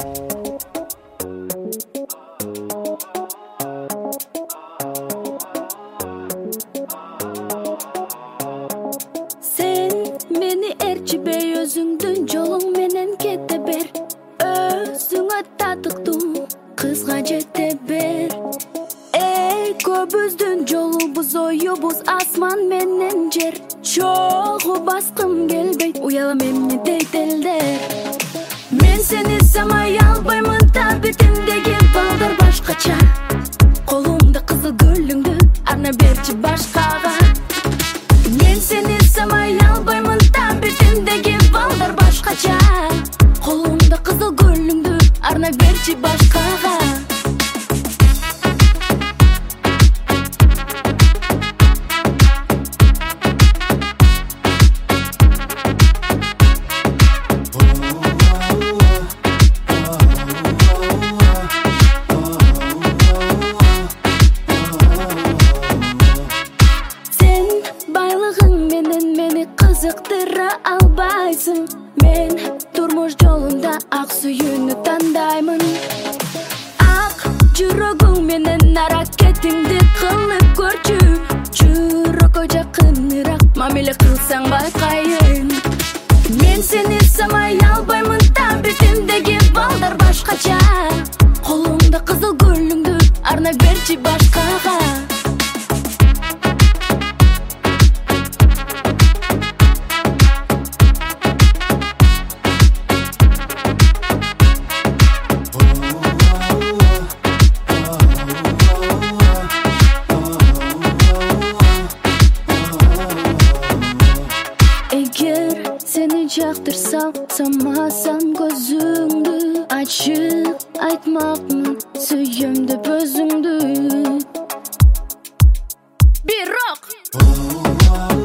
Sen meni erçibey özüңdүn жолуң менен кете бер. Өзүңө татыктуу кызга жете бер. Көбүздүн жолубуз оюбуз асман менен жер. Чогуу баскым келбейт, уялам эмне дейт элдер. Мен сени самай албаймын, табитимдеги балдар башкача. Колумда кызыл гүлүңдү арна берчи башкага. Мен сени самай албаймын, табитимдеги балдар башкача. Колумда кызыл гүлүңдү арна берчи башкага. Кызыктыра албайсың, мен турмуш жолунда ак сүйүүнү тандаймын. Ак жүрөгүң менен аракетиңди кылып көрчү. Жүрөккө жакыныраак мамиле кылсаң байкайын. Мен сени самай албаймын, табитимдеги балдар башкача. Колуңда кызыл гүлүңдү арна берчи башкага. Эгер сени жактырсам, самасам көзүңдү, ачык айтмакмын, сүйөм деп өзүңдү. Бирок